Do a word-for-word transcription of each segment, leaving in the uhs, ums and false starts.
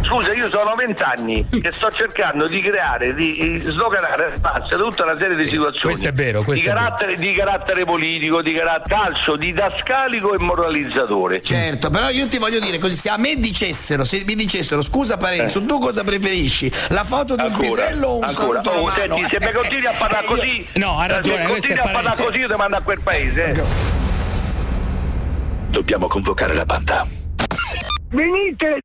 scusa, io sono vent'anni che sto cercando di creare, di sdoganare spazio da tutta una serie di situazioni. Questo è vero, questo di è carattere, vero. di carattere politico, di carattere calcio, didascalico e moralizzatore. Certo, però io ti voglio dire così, se a me dicessero, se mi dicessero scusa Parenzo, eh. tu cosa preferisci? La foto di un pisello o un ancora. saluto alla oh, mano? senti, se mi continui a parlare così, no, ha ragione, se continui a parlare così io ti mando a quel paese. Eh. Dobbiamo convocare la banda. Venite!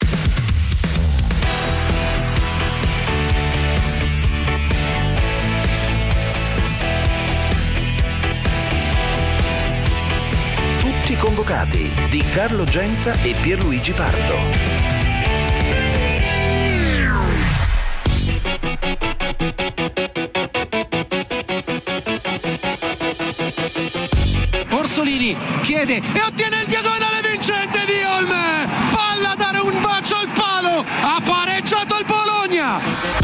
Tutti convocati di Carlo Genta e Pierluigi Pardo. Orsolini chiede e ottiene il diagonale vincente di Olme, palla a dare un bacio al palo, ha pareggiato il Bologna.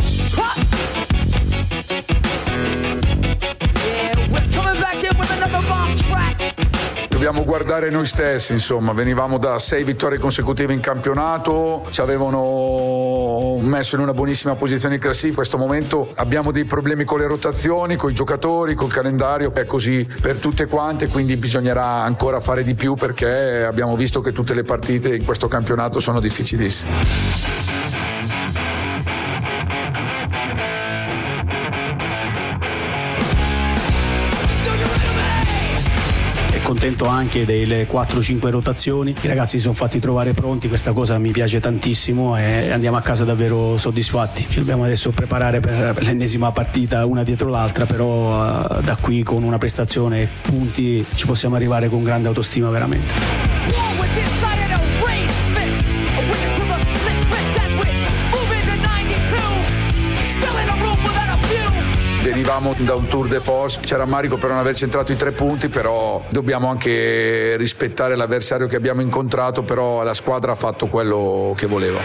Dobbiamo guardare noi stessi, insomma, venivamo da sei vittorie consecutive in campionato, ci avevano messo in una buonissima posizione in classifica. In questo momento abbiamo dei problemi con le rotazioni, con i giocatori, col calendario, è così per tutte quante, quindi bisognerà ancora fare di più perché abbiamo visto che tutte le partite in questo campionato sono difficilissime. Contento anche delle quattro cinque rotazioni, i ragazzi si sono fatti trovare pronti, questa cosa mi piace tantissimo e andiamo a casa davvero soddisfatti. Ci dobbiamo adesso preparare per, per l'ennesima partita una dietro l'altra, però uh, da qui con una prestazione e punti ci possiamo arrivare con grande autostima veramente. Venivamo da un tour de force, c'era rammarico per non aver centrato i tre punti, però dobbiamo anche rispettare l'avversario che abbiamo incontrato, però la squadra ha fatto quello che voleva.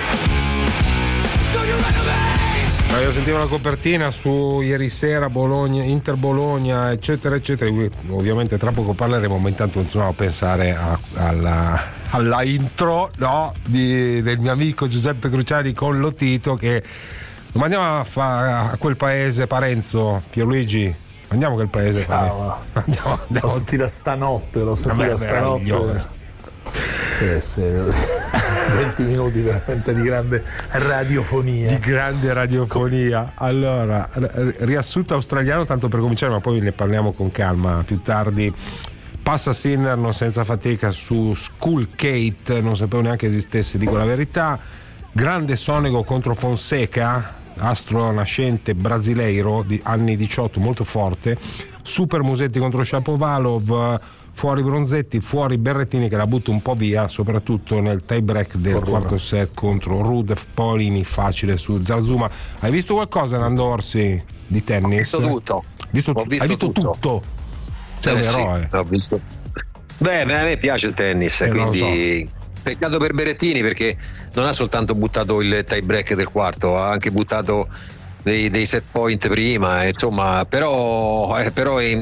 Io sentivo la copertina su ieri sera Bologna, Inter Bologna eccetera eccetera, ovviamente tra poco parleremo, ma intanto continuiamo a pensare a, alla, alla intro, no, di, del mio amico Giuseppe Cruciani con Lotito, che andiamo a, fa, a quel paese, Parenzo, Pierluigi, andiamo a quel paese. Ciao, andiamo, andiamo. Lo sentire stanotte, lo sentire stanotte. Sì, sì. venti minuti veramente di grande radiofonia. Di grande radiofonia. Allora, riassunto australiano, tanto per cominciare, ma poi ne parliamo con calma più tardi. Passa Sinner non senza fatica su Skullgate, non sapevo neanche esistesse, dico la verità. Grande Sonego contro Fonseca, astro nascente brasileiro di anni diciotto, molto forte. Super Musetti contro Shapovalov, fuori Bronzetti, fuori Berrettini che la butta un po' via, soprattutto nel tie break del Fortuna. Quarto set contro Rude Polini, facile su Zarzuma. Hai visto qualcosa, Nando Orsi, di tennis? Ho visto tutto. Visto, Ho visto hai visto tutto? tutto? Sei eh, un eroe. Sì, ho visto. Beh, a me piace il tennis, eh, quindi so. Peccato per Berrettini perché non ha soltanto buttato il tie break del quarto, ha anche buttato dei, dei set point prima, insomma, però, eh, però eh,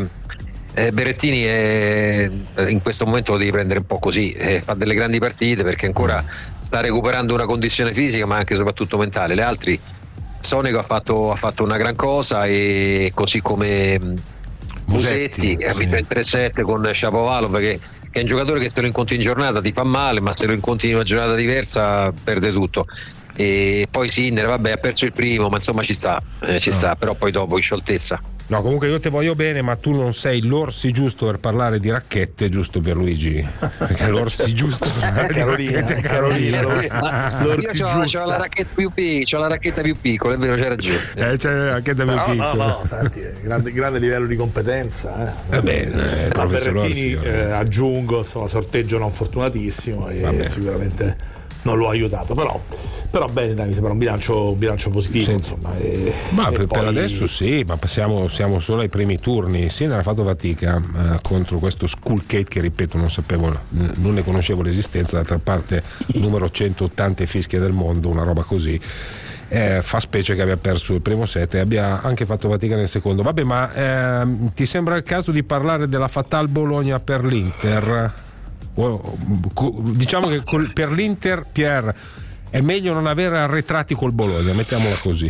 eh, Berrettini è, in questo momento lo devi prendere un po' così, eh, fa delle grandi partite perché ancora sta recuperando una condizione fisica ma anche soprattutto mentale. Le altre, Sonego ha fatto, ha fatto una gran cosa, e così come Musetti, Musetti ha vinto il tre sette con Shapovalov, che che è un giocatore che se lo incontri in giornata ti fa male, ma se lo incontri in una giornata diversa perde tutto. E poi Sinner, vabbè, ha perso il primo, ma insomma ci sta, eh, ci no. sta, però poi dopo in scioltezza. No, comunque io te voglio bene, ma tu non sei l'Orsi giusto per parlare di racchette, giusto Pierluigi? Perché l'Orsi giusto per parlare Carolina, di racchette, Carolina, Carolina. L'Orsi io c'ho, c'ho la racchetta più piccola, c'ho la racchetta più piccola, è vero, c'è ragione. Eh, c'è la racchetta più no, piccola. No, no, senti, grande, grande livello di competenza. Eh. Va bene, eh, Berrettini, eh, aggiungo, insomma, sorteggio non fortunatissimo e Vabbè. sicuramente non l'ho aiutato, però, però bene, dai, mi sembra un bilancio, un bilancio positivo, sì. insomma. E, ma e per, poi... per adesso sì, ma passiamo, siamo solo ai primi turni. Sinner ha fatto fatica eh, contro questo Skullgate che, ripeto, non sapevo, non ne conoscevo l'esistenza, d'altra parte numero centottanta fischie del mondo, una roba così. Eh, fa specie che abbia perso il primo set e abbia anche fatto fatica nel secondo. Vabbè, ma eh, ti sembra il caso di parlare della Fatal Bologna per l'Inter? Diciamo che per l'Inter, Pierre, è meglio non avere arretrati col Bologna, mettiamola così.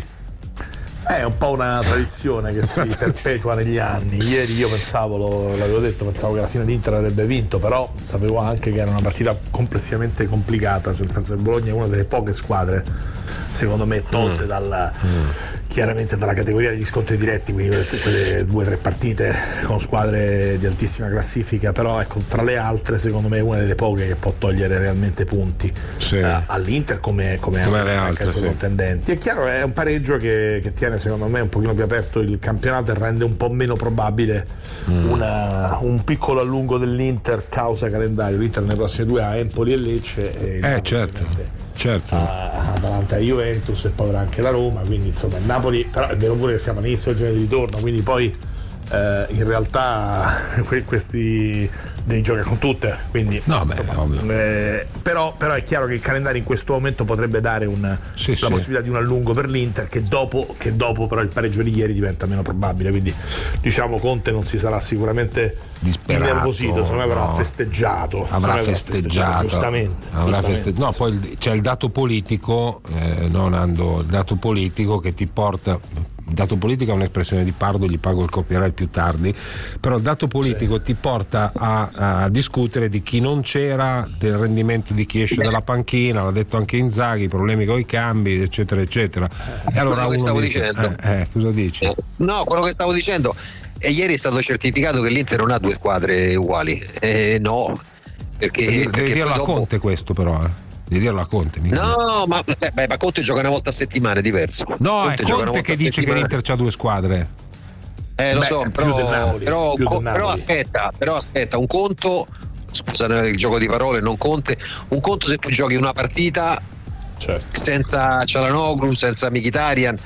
È un po' una tradizione che si perpetua negli anni. Ieri io pensavo, lo, l'avevo detto, pensavo che alla fine l'Inter avrebbe vinto, però sapevo anche che era una partita complessivamente complicata, nel senso che il Bologna è una delle poche squadre, secondo me, tolte mm. dalla, mm. chiaramente dalla categoria degli scontri diretti, quindi quelle due o tre partite con squadre di altissima classifica, però ecco, tra le altre secondo me è una delle poche che può togliere realmente punti sì. uh, all'Inter come, come, come anche, altre, anche ai suoi sì. contendenti. È chiaro, è un pareggio che, che tiene secondo me un pochino più aperto il campionato e rende un po' meno probabile mm. una, un piccolo allungo dell'Inter causa calendario. L'Inter nei prossimi due ha Empoli e Lecce e eh certo, certo. a Atalanta e Juventus e poi avrà anche la Roma, quindi insomma il Napoli, però è vero pure che siamo all'inizio del girone di ritorno, quindi poi eh, in realtà questi devi giocare con tutte, quindi no, insomma, beh, eh, però, però è chiaro che il calendario in questo momento potrebbe dare un, sì, la sì. possibilità di un allungo per l'Inter che dopo, che dopo però il pareggio di ieri diventa meno probabile, quindi diciamo Conte non si sarà sicuramente innervosito, secondo me però no. ha festeggiato avrà festeggiato giustamente, avrà giustamente. Feste... no poi c'è il dato politico eh, no Nando, il dato politico che ti porta. Il dato politico è un'espressione di Pardo, gli pago il copyright più tardi, però il dato politico sì. ti porta a, a discutere di chi non c'era, del rendimento di chi esce dalla panchina, l'ha detto anche Inzaghi, problemi con i cambi eccetera eccetera. E allora quello uno che stavo dice, dicendo eh, eh, cosa dici? No, quello che stavo dicendo, e ieri è stato certificato che l'Inter non ha due squadre uguali, eh, no, perché, devi, perché devi dirlo a dopo... Conte questo però eh. Devi dirlo a Conte. Mica. No, ma, beh, ma Conte gioca una volta a settimana, è diverso. No, Conte è Conte che dice che l'Inter c'ha due squadre. Eh, lo Beh, so, però, più del Napoli, però, più del però aspetta, però aspetta, un conto, scusa il gioco di parole, non Conte, un conto se tu giochi una partita certo. senza Cialanoglu, senza Mkhitaryan,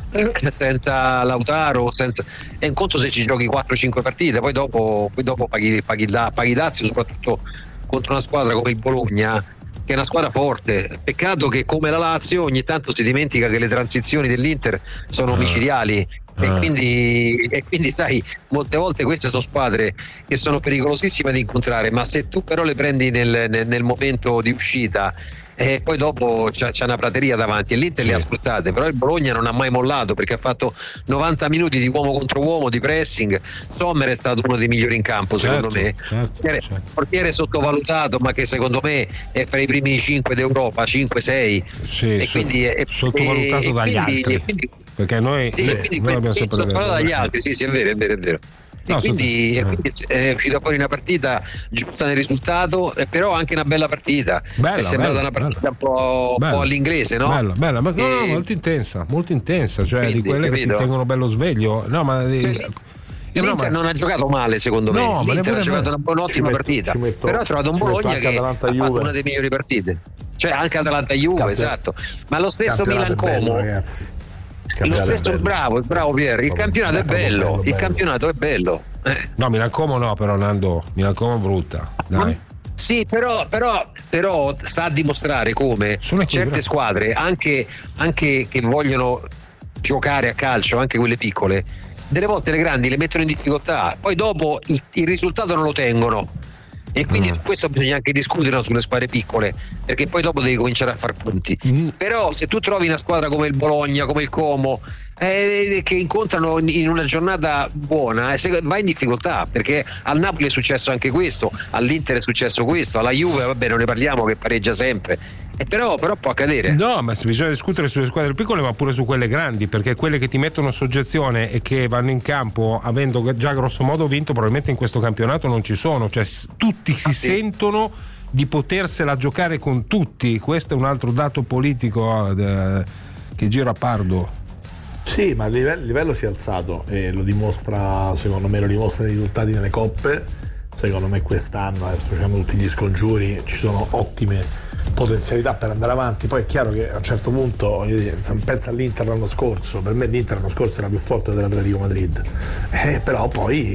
senza Lautaro, senza... è un conto se ci giochi quattro cinque partite, poi dopo, poi dopo paghi, paghi, paghi dazi, soprattutto contro una squadra come il Bologna, che è una squadra forte. Peccato che come la Lazio ogni tanto si dimentica che le transizioni dell'Inter sono micidiali uh. e, quindi, e quindi sai, molte volte queste sono squadre che sono pericolosissime da incontrare, ma se tu però le prendi nel, nel, nel momento di uscita e poi dopo c'è, c'è una prateria davanti e l'Inter sì. le ha sfruttate, però il Bologna non ha mai mollato perché ha fatto novanta minuti di uomo contro uomo di pressing. Sommer è stato uno dei migliori in campo secondo certo, me certo, portiere, certo. portiere sottovalutato ma che secondo me è fra i primi cinque d'Europa, cinque sei sì, e so, quindi è, sottovalutato e, dagli quindi, altri quindi, perché noi, sì, noi, quindi, noi abbiamo sì, sempre sottovalutato dagli altri, sì, sì, è vero, è vero, è vero. E, no, quindi, sotto... e quindi è uscita fuori una partita giusta nel risultato, eh, però anche una bella partita. Bella, è sembrata bella, una partita bella. un po', Bella. un po' all'inglese, no? Bella, bella, ma no, no, E... molto intensa, molto intensa, cioè quindi, di quelle capito? che ti tengono bello sveglio. No, ma di... l'Inter no, ma... non ha giocato male secondo me, no, l'Inter ma ha giocato me... una buona ottima metto, partita, metto, però ha trovato un Bologna che ha fatto Juve. una delle migliori partite, cioè anche Atalanta-Juve, Campion- esatto, ma lo stesso Milan-Como, ragazzi. Lo stesso, bravo, bravo Pier, il campionato è bello, il campionato è bello. Eh. No, Milan-Como no, però Nando, Milan-Como brutta, dai. Sì, però, però, però sta a dimostrare come certe squadre, anche, anche che vogliono giocare a calcio, anche quelle piccole, delle volte le grandi le mettono in difficoltà, poi dopo il, il risultato non lo tengono. E quindi mm. questo bisogna anche discutere sulle squadre piccole, perché poi dopo devi cominciare a far punti. Mm. Però se tu trovi una squadra come il Bologna, come il Como, eh, che incontrano in una giornata buona, eh, vai in difficoltà, perché al Napoli è successo anche questo, all'Inter è successo questo, alla Juve vabbè non ne parliamo che pareggia sempre, eh, però, però può accadere. No, ma bisogna discutere sulle squadre piccole ma pure su quelle grandi, perché quelle che ti mettono in soggezione e che vanno in campo avendo già grosso modo vinto probabilmente in questo campionato non ci sono, cioè tutti si ah, sì. sentono di potersela giocare con tutti. Questo è un altro dato politico eh, che gira a Pardo. Sì, ma il livello, il livello si è alzato e lo dimostra, secondo me lo dimostrano i risultati nelle coppe. Secondo me quest'anno, adesso facciamo tutti gli scongiuri, ci sono ottime potenzialità per andare avanti. Poi è chiaro che a un certo punto pensa all'Inter l'anno scorso, per me l'Inter l'anno scorso era più forte dell'Atletico Madrid, eh, però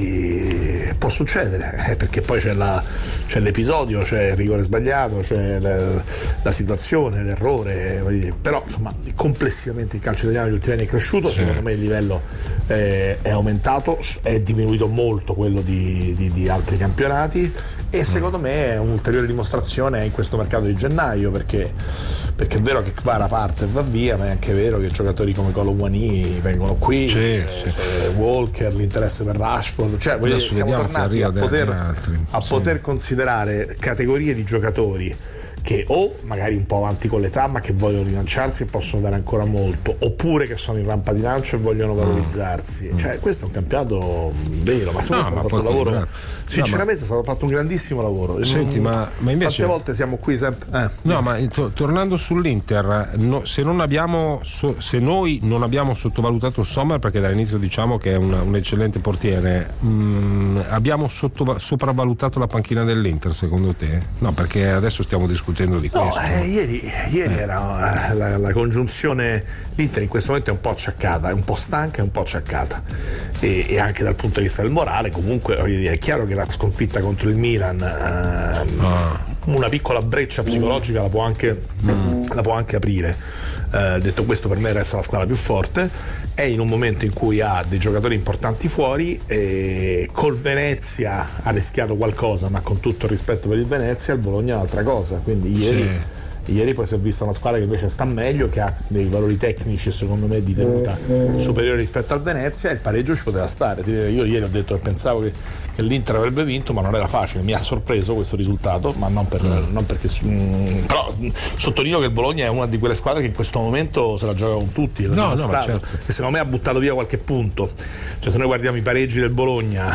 poi può succedere, eh, perché poi c'è, la, c'è l'episodio, c'è il rigore sbagliato, c'è la, la situazione, l'errore, dire. Però insomma complessivamente il calcio italiano negli ultimi anni è cresciuto, sì. Secondo me il livello eh, è aumentato, è diminuito molto quello di, di, di altri campionati e secondo me è un'ulteriore dimostrazione in questo mercato di gennaio gennaio, perché, perché è vero che Kvara parte e va via, ma è anche vero che giocatori come Colomwani vengono qui, sì, eh, sì. eh, Walker, l'interesse per Rashford, cioè voglio dire, siamo tornati a poter, altri, a sì. poter considerare categorie di giocatori che o magari un po' avanti con l'età ma che vogliono rilanciarsi e possono dare ancora molto, oppure che sono in rampa di lancio e vogliono valorizzarsi. Mm. Cioè questo è un campionato vero, ma secondo me no, è stato fatto un lavoro no, sinceramente ma... è stato fatto un grandissimo lavoro. Senti, ma, ma invece tante volte siamo qui sempre eh. no ma to- tornando sull'Inter, no, se non abbiamo so, se noi non abbiamo sottovalutato Sommer, perché dall'inizio diciamo che è un, un eccellente portiere, mh, abbiamo sotto, sopravvalutato la panchina dell'Inter secondo te? No, perché adesso stiamo discutendo di no, questo. Eh, ieri, ieri eh. era la, la congiunzione. L'Inter in questo momento è un po' acciaccata, è un po' stanca, è un po' acciaccata e, e anche dal punto di vista del morale. Comunque voglio dire, è chiaro che la sconfitta contro il Milan ehm, ah. una piccola breccia psicologica mm. la può anche mm. la può anche aprire. Eh, detto questo, per me resta la squadra più forte. È in un momento in cui ha dei giocatori importanti fuori e col Venezia ha rischiato qualcosa, ma con tutto il rispetto per il Venezia, il Bologna è un'altra cosa, quindi ieri, sì. ieri poi si è vista una squadra che invece sta meglio, che ha dei valori tecnici secondo me di tenuta superiori rispetto al Venezia, e il pareggio ci poteva stare. Io ieri ho detto che pensavo che, che l'Inter avrebbe vinto, ma non era facile, mi ha sorpreso questo risultato, ma non, per, mm. non perché mh, però sottolineo che il Bologna è una di quelle squadre che in questo momento se la gioca con tutti, no, no, ma certo. e secondo me ha buttato via qualche punto. Cioè, se noi guardiamo i pareggi del Bologna,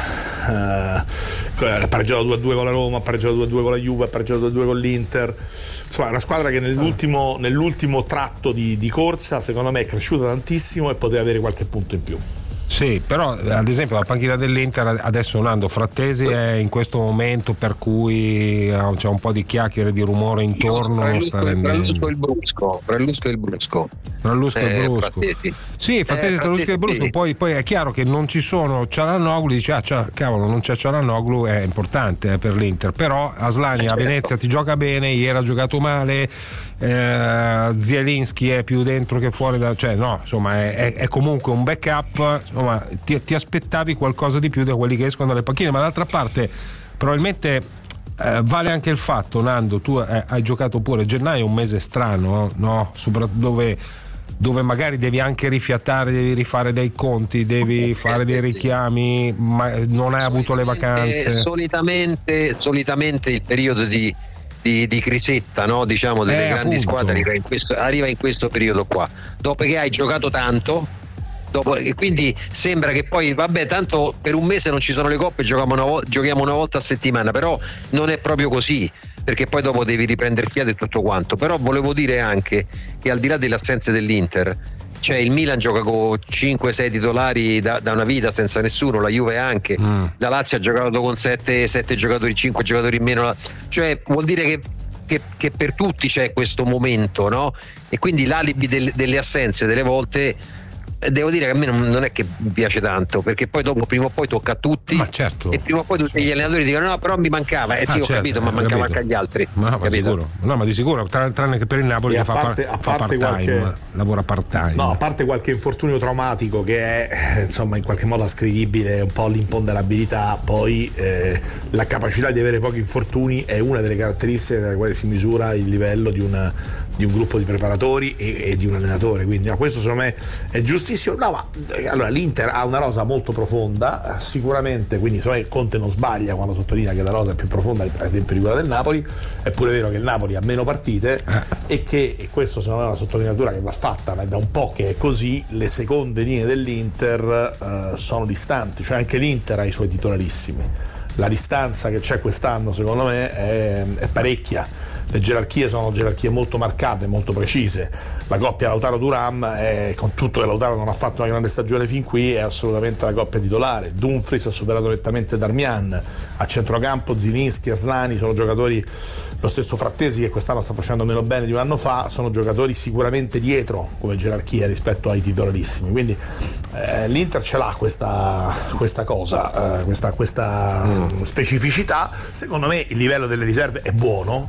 eh, ha pareggiato due a due con la Roma, ha pareggiato due a due con la Juve, ha pareggiato due a due con l'Inter, insomma è una squadra che nell'ultimo, nell'ultimo tratto di, di corsa secondo me è cresciuta tantissimo e poteva avere qualche punto in più. Sì, però ad esempio la panchina dell'Inter adesso Nando Frattesi è in questo momento per cui c'è un po' di chiacchiere, di rumore intorno, tra non il, sta tra rendendo. il Lusco e il Brusco, tra il Lusco e il Brusco. Tra il Lusco e il Eh, Brusco. Frattesi. Sì, Frattesi Eh, tra il Lusco e il Brusco, sì. poi, poi è chiaro che non ci sono Cialanoglu, dice ah c'è, cavolo non c'è Cialanoglu, è importante eh, per l'Inter, però Aslani a Venezia ti gioca bene, ieri ha giocato male, eh, Zielinski è più dentro che fuori da, cioè no, insomma è, è, è comunque un backup, insomma ti, ti aspettavi qualcosa di più da quelli che escono dalle panchine, ma d'altra parte probabilmente eh, vale anche il fatto, Nando, tu eh, hai giocato pure, gennaio è un mese strano, no? Sopra, dove, dove magari devi anche rifiatare, devi rifare dei conti, devi fare dei richiami, ma non hai avuto le vacanze. Solitamente, solitamente il periodo di, di, di crisetta, no? Diciamo delle eh, grandi appunto. squadre arriva in, questo, arriva in questo periodo qua, dopo che hai giocato tanto. Dopo, e quindi sembra che poi vabbè tanto per un mese non ci sono le coppe, giochiamo una, vo- giochiamo una volta a settimana, però non è proprio così, perché poi dopo devi riprendere fiato e tutto quanto. Però volevo dire anche che al di là delle assenze dell'Inter, cioè il Milan gioca con cinque sei titolari da, da una vita senza nessuno, la Juve anche, mm. la Lazio ha giocato con sette giocatori, cinque giocatori in meno, cioè vuol dire che Che, che per tutti c'è questo momento, no? E quindi l'alibi del, delle assenze delle volte devo dire che a me non, non è che mi piace tanto, perché poi dopo prima o poi tocca a tutti, ma certo. e prima o poi tutti gli allenatori dicono no però mi mancava, eh sì ah, ho certo, capito, ma mancava capito. Anche agli altri, ma, ma sicuro, no ma di sicuro, tranne, tranne che per il Napoli, che fa, parte, par- a parte fa part-time, qualche, lavora part-time, no, a parte qualche infortunio traumatico che è insomma in qualche modo ascrivibile un po' all'imponderabilità, poi eh, la capacità di avere pochi infortuni è una delle caratteristiche dalle quali si misura il livello di una di un gruppo di preparatori e, e di un allenatore, quindi no, questo secondo me è giustissimo. No, ma allora l'Inter ha una rosa molto profonda sicuramente, quindi secondo me Conte non sbaglia quando sottolinea che la rosa è più profonda per esempio di quella del Napoli. È pure vero che il Napoli ha meno partite eh. e che, e questo secondo me è una sottolineatura che va fatta, ma è da un po' che è così, le seconde linee dell'Inter eh, sono distanti, cioè anche l'Inter ha i suoi titolarissimi, la distanza che c'è quest'anno secondo me è, è parecchia. Le gerarchie sono gerarchie molto marcate, molto precise. La coppia Lautaro-Thuram è, con tutto che Lautaro non ha fatto una grande stagione fin qui, è assolutamente la coppia titolare. Dumfries ha superato nettamente Darmian, a centrocampo Zielinski e Aslani sono giocatori, lo stesso Frattesi che quest'anno sta facendo meno bene di un anno fa, sono giocatori sicuramente dietro come gerarchia rispetto ai titolarissimi, quindi eh, l'Inter ce l'ha questa, questa cosa, eh, questa, questa mm. specificità. Secondo me il livello delle riserve è buono, nel senso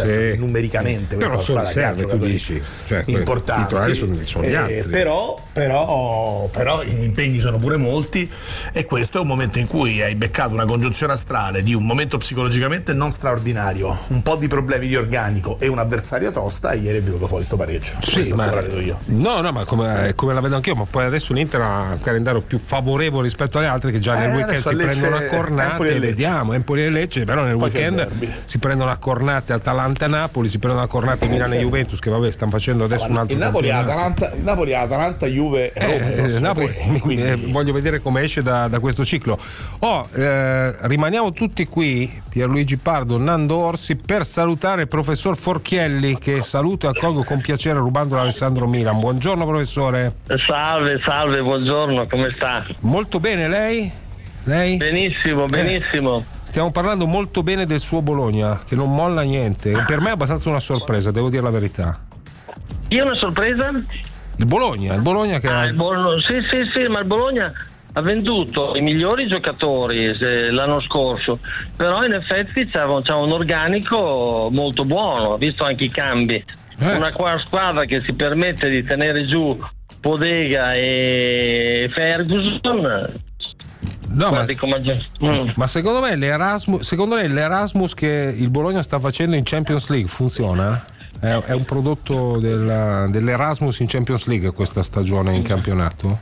senso sì, che numericamente però questa squadra che ha giocatori dici, cioè, importanti, sono, sono gli eh, altri. però, però, però gli impegni sono pure molti, e questo è un momento in cui hai beccato una congiunzione astrale di un momento psicologicamente non straordinario, un po' di problemi di organico e un avversario tosta, e ieri è venuto fuori sto pareggio. Sì, ma, vedo io. no no ma come, come la vedo anch'io, ma poi adesso l'Inter ha un calendario più favorevole rispetto alle altre, che già eh, nel weekend si Lecce, prendono a cornate e vediamo Empoli e Lecce, però nel poi weekend si prendono a cornate Atalanta e Napoli, si prendono a cornate Milan e Juventus, che vabbè stanno facendo adesso ma un altro il Napoli Atalanta, il Napoli Atalanta, Juve e eh, Roma, Napoli, tre, quindi... eh, voglio vedere come esce da, da questo ciclo. Oh, eh, rimaniamo tutti qui, Pierluigi Pardo, Nando Orsi, per salutare il professor Forchielli, che saluto e accolgo con piacere rubando Alessandro Milan. Buongiorno professore. Salve, salve, buongiorno, come sta? Molto bene, lei? Lei? Benissimo, benissimo. Eh, stiamo parlando molto bene del suo Bologna, che non molla niente. Per me è abbastanza una sorpresa, devo dire la verità. Io una sorpresa? Il Bologna, il Bologna che ah, ha... il Bologna, sì, sì, sì, ma il Bologna ha venduto i migliori giocatori eh, l'anno scorso, però in effetti c'è un organico molto buono, visto anche i cambi. Eh. Una squadra che si permette di tenere giù Podega e Ferguson. No, ma, mm. ma secondo me l'Erasmus, secondo lei l'Erasmus che il Bologna sta facendo in Champions League funziona? È, è un prodotto della, dell'Erasmus in Champions League questa stagione in campionato?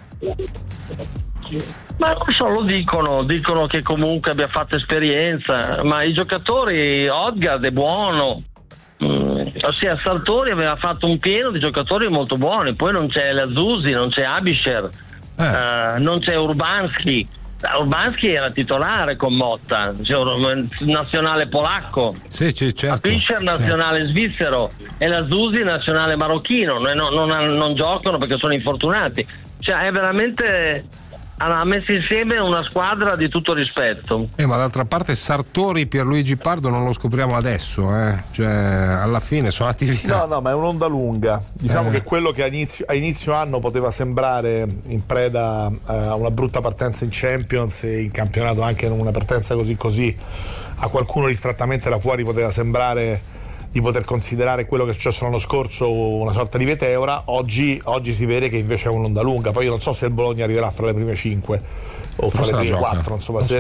Ma non so, lo dicono, dicono che comunque abbia fatto esperienza, ma i giocatori, Odgaard è buono, mm, ossia Sartori aveva fatto un pieno di giocatori molto buoni, poi non c'è Lazzusi, non c'è Abisher, eh. uh, non c'è Urbanski. Urbanski era titolare con Motta, cioè, nazionale polacco, sì, sì, certo, Fischer nazionale certo. svizzero e Lazzusi nazionale marocchino, non, non, non giocano perché sono infortunati, cioè è veramente, ha messo insieme una squadra di tutto rispetto. Eh, ma d'altra parte Sartori, Pierluigi Pardo non lo scopriamo adesso, eh? Cioè alla fine sono andati via. No, no, ma è un'onda lunga. Diciamo eh. che quello che a inizio, a inizio anno poteva sembrare in preda a una brutta partenza in Champions e in campionato anche una partenza così così, a qualcuno distrattamente da fuori poteva sembrare di poter considerare quello che è successo l'anno scorso una sorta di meteora. Oggi, oggi si vede che invece è un'onda lunga. Poi io non so se il Bologna arriverà fra le prime cinque o fra le prime quattro, insomma, se,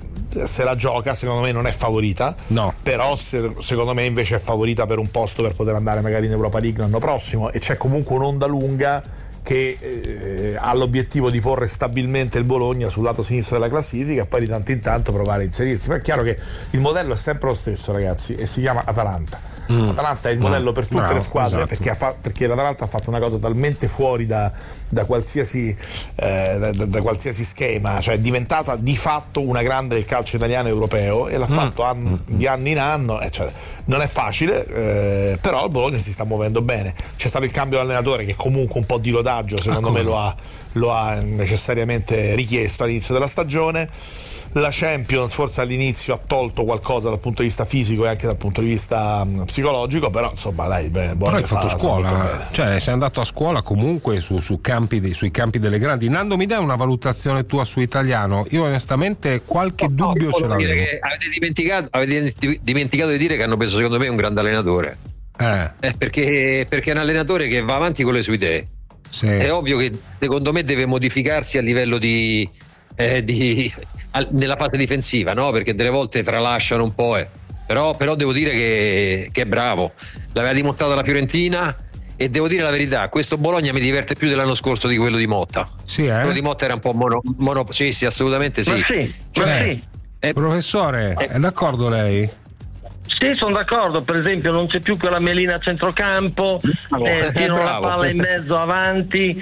se la gioca secondo me non è favorita, no. Però se, secondo me invece è favorita per un posto per poter andare magari in Europa League l'anno prossimo, e c'è comunque un'onda lunga che eh, ha l'obiettivo di porre stabilmente il Bologna sul lato sinistro della classifica e poi di tanto in tanto provare a inserirsi. Ma è chiaro che il modello è sempre lo stesso, ragazzi, e si chiama Atalanta. Mm. Atalanta è il modello mm. per tutte no, le squadre, esatto. perché, ha fa- perché l'Atalanta ha fatto una cosa talmente fuori da, da, qualsiasi, eh, da, da qualsiasi schema, cioè è diventata di fatto una grande del calcio italiano e europeo, e l'ha mm. fatto anno, mm. di anno in anno, eh, cioè, non è facile, eh, però il Bologna si sta muovendo bene. C'è stato il cambio di allenatore che comunque un po' di lodaggio secondo ah, me lo ha, lo ha necessariamente richiesto all'inizio della stagione. La Champions forse all'inizio ha tolto qualcosa dal punto di vista fisico e anche dal punto di vista um, psicologico, però insomma dai, beh, però hai fatto fa, scuola, cioè sei andato a scuola comunque su, su campi di, sui campi delle grandi. Nando, mi dai una valutazione tua su Italiano? Io onestamente qualche no, dubbio no, ce l'avevo. Che avete dimenticato, avete dimenticato di dire che hanno preso secondo me un grande allenatore, eh. Eh, perché, perché è un allenatore che va avanti con le sue idee. Sì. È ovvio che secondo me deve modificarsi a livello di, eh, di al, nella fase difensiva, no? Perché delle volte tralasciano un po', eh. però, però devo dire che, che è bravo. L'aveva dimostrato la Fiorentina, e devo dire la verità, questo Bologna mi diverte più dell'anno scorso di quello di Motta. Sì, eh? Quello di Motta era un po' mono, mono sì, sì, assolutamente sì. Ma sì, cioè, ma sì. È, professore, è, è d'accordo lei? Sì, sono d'accordo, per esempio non c'è più quella melina a centrocampo, eh, tirano la palla in mezzo avanti,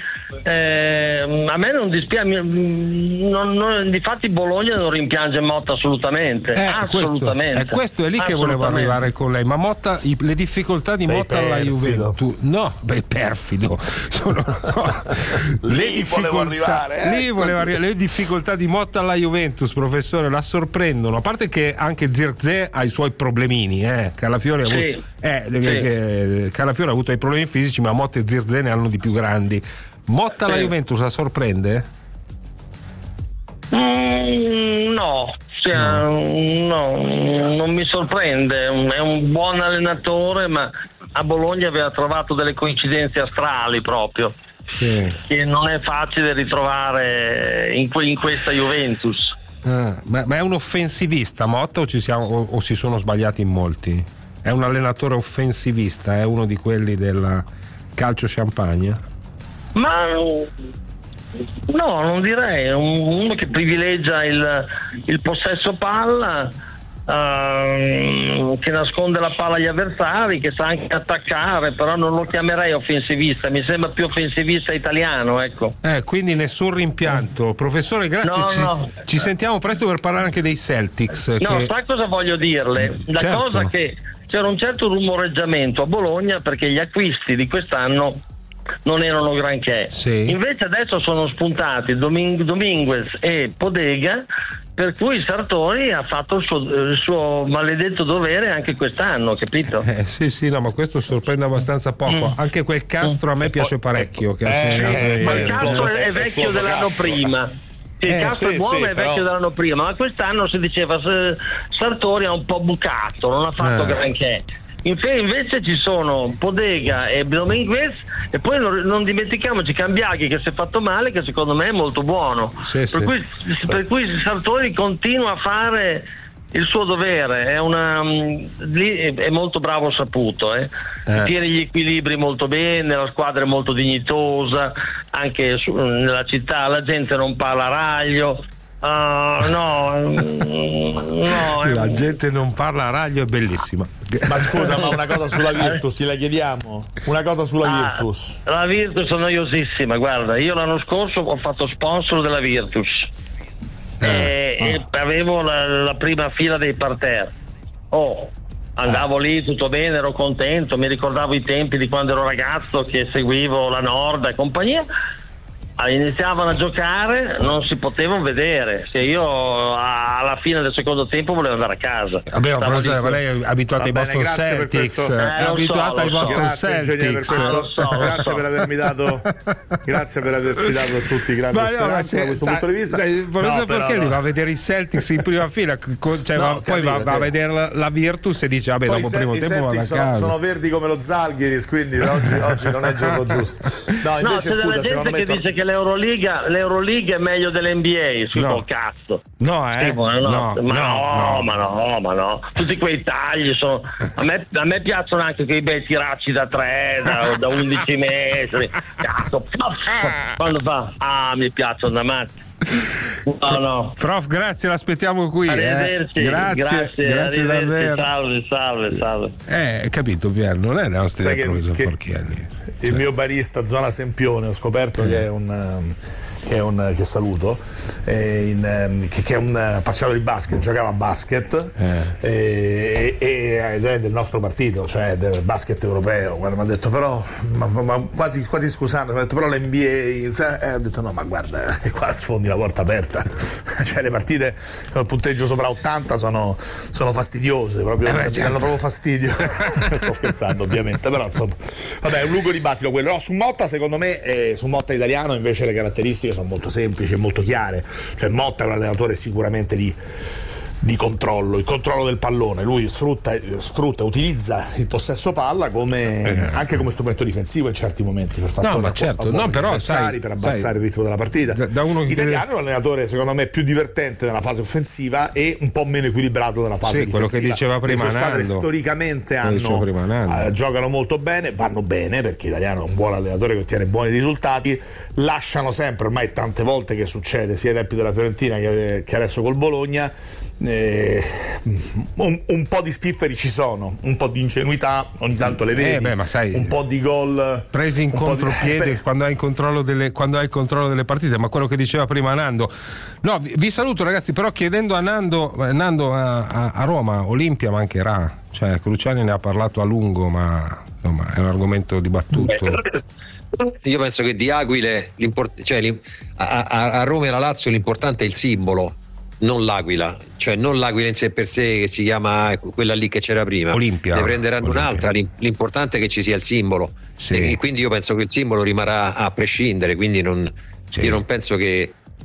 eh, a me non dispiace, non, non, difatti Bologna non rimpiange Motta assolutamente, eh, assolutamente. Questo, eh, questo è lì che volevo arrivare con lei, ma Motta, i, le difficoltà di Sei Motta perfido. alla Juventus, no, beh, perfido, sono, no. le lì volevo arrivare, eh? lì volevo arri- le difficoltà di Motta alla Juventus, professore, la sorprendono, a parte che anche Zirkzee ha i suoi problemini. Eh, Calafiore, ha sì, avuto, eh, sì. che, Calafiore ha avuto i problemi fisici, ma Motta e Zirkzee ne hanno di più grandi. Motta alla sì. Juventus la sorprende? Mm, no, Ostia, no, non mi sorprende, è un buon allenatore, ma a Bologna aveva trovato delle coincidenze astrali proprio, sì. che non è facile ritrovare in, que- in questa Juventus. Ah, ma, ma è un offensivista Motta o, ci siamo, o, o si sono sbagliati in molti? È un allenatore offensivista, è uno di quelli del calcio champagne? Ma no, non direi, è un, uno che privilegia il, il possesso palla, uh, che nasconde la palla agli avversari, che sa anche attaccare, però non lo chiamerei offensivista, mi sembra più offensivista italiano, ecco. Eh, quindi nessun rimpianto. Professore, grazie, No, ci, no. ci sentiamo presto per parlare anche dei Celtics. No, che... sai cosa voglio dirle? La Certo. cosa che c'era un certo rumoreggiamento a Bologna perché gli acquisti di quest'anno non erano granché. Sì. Invece adesso sono spuntati Doming- Dominguez e Podega, per cui Sartori ha fatto il suo, il suo maledetto dovere anche quest'anno, capito? Eh, sì, sì, no, ma questo sorprende abbastanza poco. Mm. Anche quel Castro a me piace parecchio. Che ha Eh, segnato eh, ieri. Ma il Castro è, è vecchio dell'anno Castro. prima. Sì, il Eh, Castro sì, è buono, sì, è vecchio però- dell'anno prima, ma quest'anno si diceva se Sartori ha un po' bucato, non ha fatto Eh. granché. Infe- Invece ci sono Podega e Dominguez, e poi non, non dimentichiamoci Cambiaghi che si è fatto male, che secondo me è molto buono. Sì, per, sì. Cui, per cui Sartori continua a fare il suo dovere, è, una, lì è, è molto bravo saputo, eh. Eh. tiene gli equilibri molto bene, la squadra è molto dignitosa, anche su, nella città la gente non parla raglio. Uh, no, no, La eh. gente non parla a raglio, è bellissima. Ma scusa, ma una cosa sulla Virtus, gliela chiediamo? Una cosa sulla Ah, Virtus. la Virtus è noiosissima, guarda, io l'anno scorso ho fatto sponsor della Virtus e, e avevo la, la prima fila dei parterre. Oh, andavo lì tutto bene, ero contento, mi ricordavo i tempi di quando ero ragazzo che seguivo la Nord e compagnia. Ah, iniziavano a giocare, non si potevano vedere. Se io a- alla fine del secondo tempo volevo andare a casa. Vabbè, ma Stavo professore, lì- ma lei è abituato Va ai bene, Boston grazie per Celtics, questo. è Eh, lo abituato so, ai lo so. Boston Grazie ingegnere per Celtics. lo questo. so, lo Grazie so. per avermi dato grazie per averci dato a tutti grande Ma no, speranza ma da se- questo sai- punto di vista. sai, il professor No, però Porchelli no. va a vedere i Celtics in prima fila, co- cioè No, va- ho poi va, capito, va a ho vedere la, la Virtus e dice vabbè Poi dopo i il primo Celtics- i tempo vado a Celtics sono, casa. sono verdi come lo Zalgiris, quindi oggi, oggi non è il giorno giusto. No, No, invece c'è della scusa, secondo gente me che tor- dice che l'Euroliga, l'Euroliga è meglio dell'N B A, su No. col cazzo. No, eh? Sì, ma no, no, ma no, no, no. ma no, ma no. Tutti quei tagli sono. A me, a me piacciono anche quei bei tiracci da tre, da, da undici metri. Cazzo, quando fa? Ah, mi piacciono da matti. No, no. Prof, grazie, l'aspettiamo qui. Arrivederci. eh. Grazie, grazie, grazie arrivederci. davvero. Salve, salve, salve. Eh, capito Pier, non è la nostra Sai idea, che- professor che- Porchelli. il mio barista zona Sempione ho scoperto che è un um, che è un che saluto eh, in, um, che, che è un appassionato di basket, giocava a basket eh, e, e- ed è del nostro partito, cioè del basket europeo. Guarda, mi ha detto però ma, ma- ma quasi, quasi scusando, mi ha detto però l'N B A eh, ho detto no, ma guarda, qua sfondi la porta aperta. Cioè le partite con il punteggio sopra ottanta sono, sono fastidiose, proprio Eh beh, mi certo. danno proprio fastidio. Sto scherzando ovviamente, però insomma vabbè, è un lungo dibattito quello. No, su Motta secondo me eh, su Motta italiano invece le caratteristiche sono molto semplici e molto chiare. Cioè Motta è un allenatore sicuramente di di controllo, il controllo del pallone. Lui sfrutta, sfrutta utilizza il possesso palla come, anche come strumento difensivo in certi momenti per far No, ma tornare a certo, poco no, gli però, avversari, sai, per abbassare sai, il ritmo della partita. da- da uno che Italiano è un allenatore secondo me più divertente nella fase offensiva e un po' meno equilibrato nella fase Sì, quello difensiva. che diceva prima Le sue squadre Nando. storicamente Quello che diceva hanno, prima Nando. eh, giocano molto bene, vanno bene perché l'italiano è un buon allenatore che ottiene buoni risultati, lasciano sempre, ormai tante volte che succede sia ai tempi della Fiorentina che, che adesso col Bologna, eh, un, un po' di spifferi ci sono, un po' di ingenuità ogni tanto le vedi, Eh, beh, ma sai, un po' di gol presi in un po' di- contropiede eh, beh, quando hai il controllo delle quando hai il controllo delle partite, ma quello che diceva prima Nando. No, vi, vi saluto ragazzi, però chiedendo a Nando, eh, Nando a, a- a Roma Olimpia mancherà, cioè Cruciani ne ha parlato a lungo, ma insomma è un argomento dibattuto. Io penso che di Aquile l'import- cioè, l'im- a, a- a Roma e alla Lazio l'importante è il simbolo, non l'Aquila, cioè non l'Aquila in sé per sé che si chiama quella lì che c'era prima. Olimpia. Ne prenderanno Olimpia. un'altra, l'im- l'importante è che ci sia il simbolo. Sì. E quindi io penso che il simbolo rimarrà a prescindere, quindi non, Sì. io non penso che,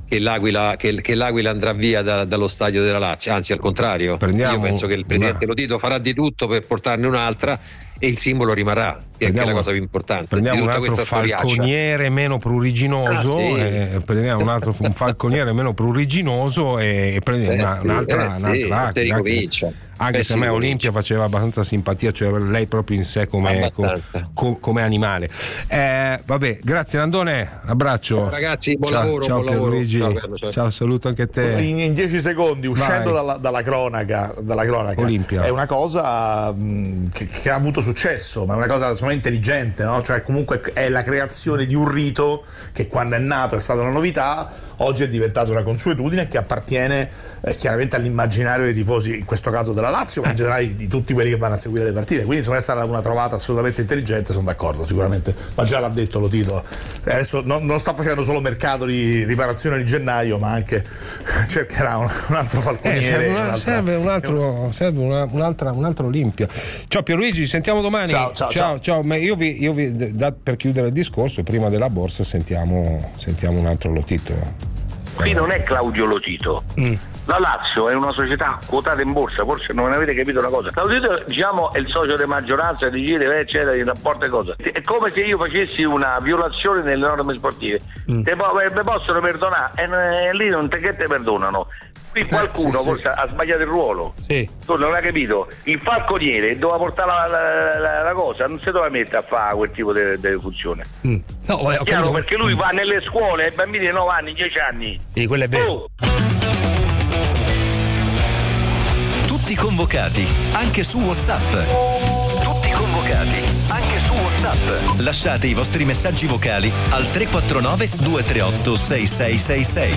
che l'Aquila, che, che l'Aquila andrà via da, dallo stadio della Lazio, anzi al contrario. Prendiamo io penso che il presidente una... Lotito farà di tutto per portarne un'altra e il simbolo rimarrà, che prendiamo, è la cosa più importante. Prendiamo un altro falconiere meno pruriginoso, ah, sì. eh, prendiamo un altro un falconiere meno pruriginoso e, e prendiamo eh, una, un'altra, eh, un'altra sì, anche, anche eh, se a me Olimpia faceva abbastanza simpatia, cioè lei proprio in sé come, com, com, come animale. Eh, vabbè, grazie Nandone, abbraccio. Ciao, ragazzi, buon ciao, lavoro, ciao buon lavoro. Ciao, ciao, ciao, saluto anche te. In, in dieci secondi, uscendo dalla, dalla cronaca, dalla cronaca Olimpia. È una cosa mh, che, che ha avuto successo, ma è una cosa assolutamente intelligente, no? Cioè comunque è la creazione di un rito che quando è nato è stata una novità, oggi è diventata una consuetudine che appartiene eh, chiaramente all'immaginario dei tifosi, in questo caso della Lazio, ma in generale di tutti quelli che vanno a seguire le partite. Quindi secondo me è stata una trovata assolutamente intelligente, sono d'accordo sicuramente, ma già l'ha detto Lotito, adesso non, non sta facendo solo mercato di riparazione di gennaio, ma anche cercherà un, un altro falconiere. Eh, serve, una, un'altra, serve, un altro, serve una, un'altra, un'altra Olimpia. Ciao Pierluigi, sentiamo domani. Ciao, ciao, ciao. ciao. ciao. Io vi, io vi da, per chiudere il discorso, prima della borsa sentiamo, sentiamo un altro Lotito. Qui non è Claudio Lotito. Mm. La Lazio è una società quotata in borsa, forse non avete capito una cosa. Claudio, diciamo, è il socio di maggioranza, di giri, eccetera, di rapporti e cose. È come se io facessi una violazione delle norme sportive. Mm. Te po- me possono perdonare e eh, lì non te che te perdonano. Qui qualcuno eh, sì, forse sì. ha sbagliato il ruolo. Sì. Tu non hai capito? Il falconiere doveva portare la, la, la, la cosa, non si doveva mettere a fare quel tipo di funzione. Mm. No, vabbè, chiaro, perché lui mm. va nelle scuole ai bambini di nove anni, dieci anni. Sì, quello è vero. Oh. Tutti convocati, anche su WhatsApp. Tutti convocati, anche su WhatsApp. Lasciate i vostri messaggi vocali al tre quattro nove due tre otto sei sei sei sei.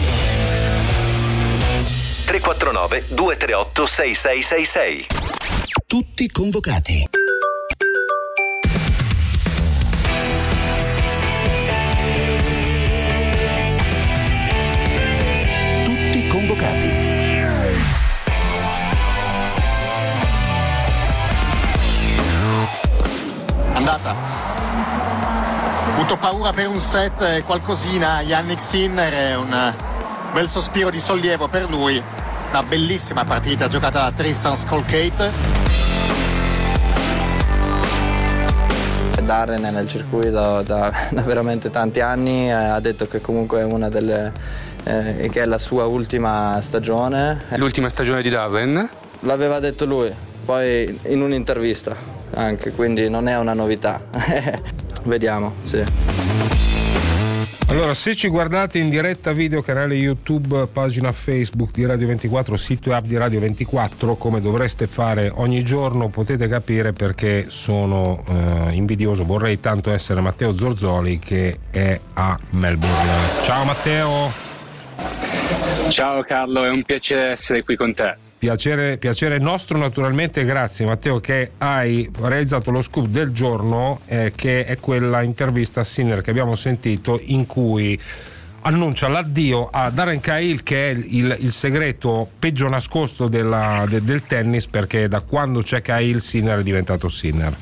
tre quattro nove due tre otto sei sei sei sei. Tutti convocati. Tutti convocati. Andata. Ho avuto paura per un set, qualcosina. Yannick Sinner, un bel sospiro di sollievo per lui. Una bellissima partita giocata da Tristan Skolkate. Darren è nel circuito da, da veramente tanti anni, eh, ha detto che comunque è una delle eh, che è la sua ultima stagione. L'ultima stagione di Darren? L'aveva detto lui, poi in un'intervista anche, quindi non è una novità. Vediamo, sì. Allora, se ci guardate in diretta video, canale YouTube, pagina Facebook di Radio ventiquattro, sito e app di Radio ventiquattro, come dovreste fare ogni giorno, potete capire perché sono eh, invidioso. Vorrei tanto essere Matteo Zorzoli, che è a Melbourne. Ciao Matteo. Ciao Carlo, è un piacere essere qui con te. Piacere, piacere nostro naturalmente, grazie Matteo che hai realizzato lo scoop del giorno, eh, che è quella intervista a Sinner che abbiamo sentito, in cui annuncia l'addio a Darren Cahill, che è il, il segreto peggio nascosto della, de, del tennis, perché da quando c'è Cahill Sinner è diventato Sinner.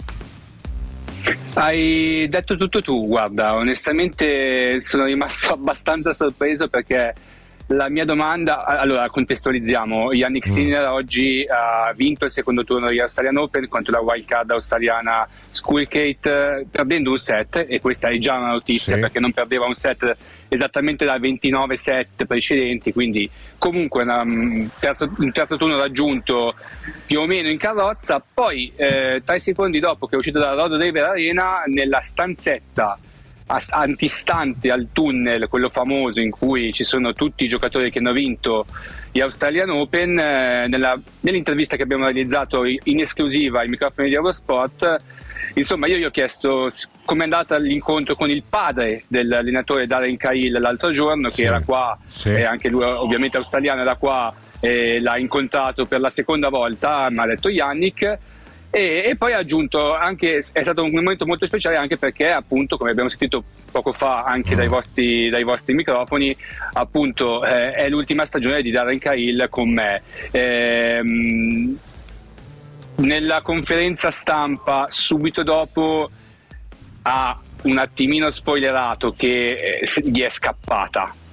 Hai detto tutto tu, guarda, onestamente sono rimasto abbastanza sorpreso perché la mia domanda, allora contestualizziamo, Yannick mm. Sinner oggi ha vinto il secondo turno di Australian Open contro la wildcard australiana Skolkate, perdendo un set, e questa è già una notizia, sì, perché non perdeva un set esattamente da ventinove set precedenti, quindi comunque una, un, terzo, un terzo turno raggiunto più o meno in carrozza. Poi eh, tre secondi dopo che è uscito dalla Rod Laver Arena, nella stanzetta antistante al tunnel, quello famoso in cui ci sono tutti i giocatori che hanno vinto gli Australian Open, eh, nella, nell'intervista che abbiamo realizzato in esclusiva ai microfoni di Eurosport, insomma io gli ho chiesto com'è andata l'incontro con il padre dell'allenatore Darren Cahill l'altro giorno, che sì, era qua, sì, e anche lui ovviamente australiano era qua, e l'ha incontrato per la seconda volta, mi ha detto Yannick. E, e poi ha aggiunto anche, è stato un momento molto speciale anche perché appunto, come abbiamo sentito poco fa anche dai vostri, dai vostri microfoni, appunto eh, è l'ultima stagione di Darren Cahill con me. Ehm, nella conferenza stampa subito dopo ha un attimino spoilerato che eh, gli è scappata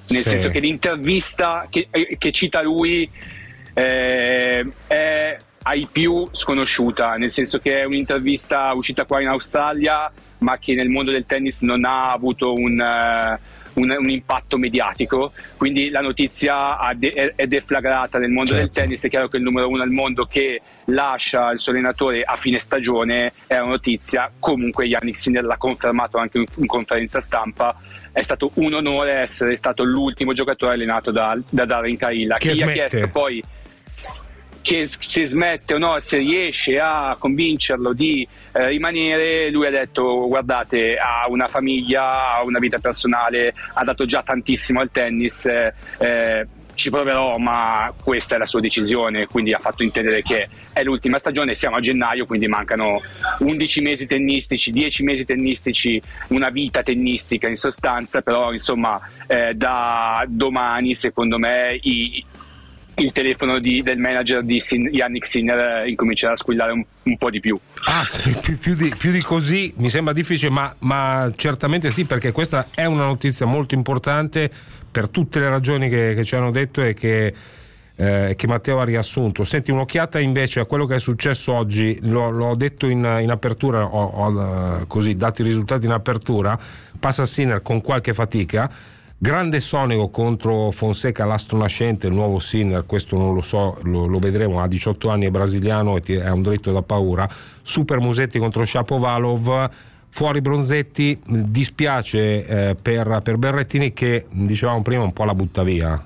nel sì. senso che l'intervista che, che cita lui eh, è ai più sconosciuta, nel senso che è un'intervista uscita qua in Australia ma che nel mondo del tennis non ha avuto un, uh, un, un impatto mediatico, quindi la notizia de- è deflagrata nel mondo certo. del tennis. È chiaro che il numero uno al mondo che lascia il suo allenatore a fine stagione è una notizia, comunque Jannik Sinner l'ha confermato anche in, in conferenza stampa, è stato un onore essere stato l'ultimo giocatore allenato da, da Darren Cahill, che gli ha chiesto poi che se smette o no, se riesce a convincerlo di eh, rimanere. Lui ha detto: guardate, ha una famiglia, ha una vita personale, ha dato già tantissimo al tennis, eh, eh, ci proverò, ma questa è la sua decisione. Quindi ha fatto intendere che è l'ultima stagione, siamo a gennaio, quindi mancano undici mesi tennistici, dieci mesi tennistici, una vita tennistica in sostanza. Però insomma eh, da domani secondo me i il telefono di, del manager di Sin, Jannik Sinner incomincerà a squillare un, un po' di più. Ah, sì, più, più, di, più di così mi sembra difficile, ma, ma certamente sì, perché questa è una notizia molto importante per tutte le ragioni che, che ci hanno detto e che, eh, che Matteo ha riassunto. Senti, un'occhiata invece a quello che è successo oggi, l'ho, l'ho detto in, in apertura, ho, ho così dato i risultati in apertura. Passa Sinner con qualche fatica. Grande Sonego contro Fonseca, l'astro nascente, il nuovo Sinner, questo non lo so, lo, lo vedremo, ha diciotto anni, è brasiliano e ha un dritto da paura. Super Musetti contro Shapovalov, fuori Bronzetti, dispiace eh, per, per Berrettini che, dicevamo prima, un po' la butta via.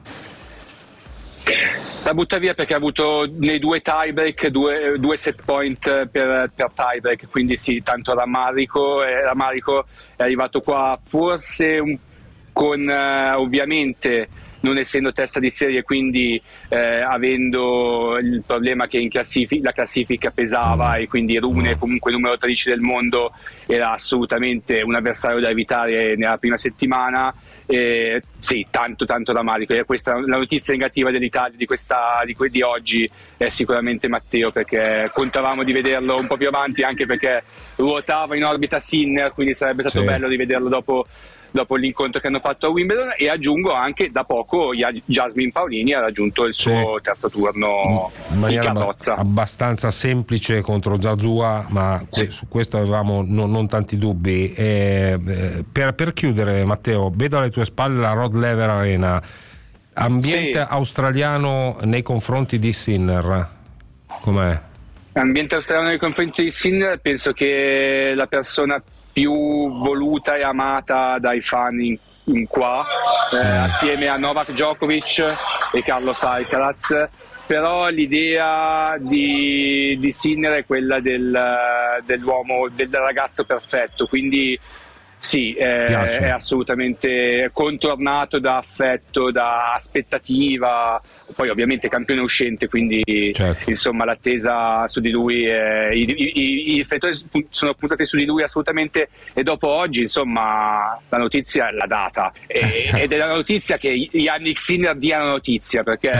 La butta via perché ha avuto nei due tiebreak due, due set point per, per tiebreak, quindi sì, tanto rammarico, eh, rammarico è arrivato qua forse un con eh, ovviamente non essendo testa di serie, quindi eh, avendo il problema che in classifica, la classifica pesava e quindi Rune, comunque numero tredici del mondo, era assolutamente un avversario da evitare nella prima settimana. Eh, sì, tanto tanto rammarico. E questa la notizia negativa dell'Italia di questa di, di oggi è sicuramente Matteo, perché contavamo di vederlo un po' più avanti, anche perché ruotava in orbita Sinner, quindi sarebbe stato sì. bello rivederlo dopo dopo l'incontro che hanno fatto a Wimbledon. E aggiungo anche da poco Jasmine Paolini ha raggiunto il suo sì. terzo turno in maniera in carrozza. Abbastanza semplice contro Zazua, ma sì. su questo avevamo non, non tanti dubbi. E, eh, per, per chiudere, Matteo, vedo alle tue spalle la Rod Laver Arena, ambiente sì. australiano nei confronti di Sinner, com'è? Ambiente australiano nei confronti di Sinner, penso che la persona più voluta e amata dai fan in, in qua, eh, assieme a Novak Djokovic e Carlos Alcaraz. Però l'idea di, di Sinner è quella del, dell'uomo, del ragazzo perfetto, quindi sì, eh, è assolutamente contornato da affetto, da aspettativa. Poi ovviamente campione uscente, quindi certo. insomma l'attesa su di lui, è, i, i, i riflettori sono puntati su di lui assolutamente. E dopo oggi insomma la notizia è la data, e, ed è la notizia che Jannik Sinner dia la notizia, perché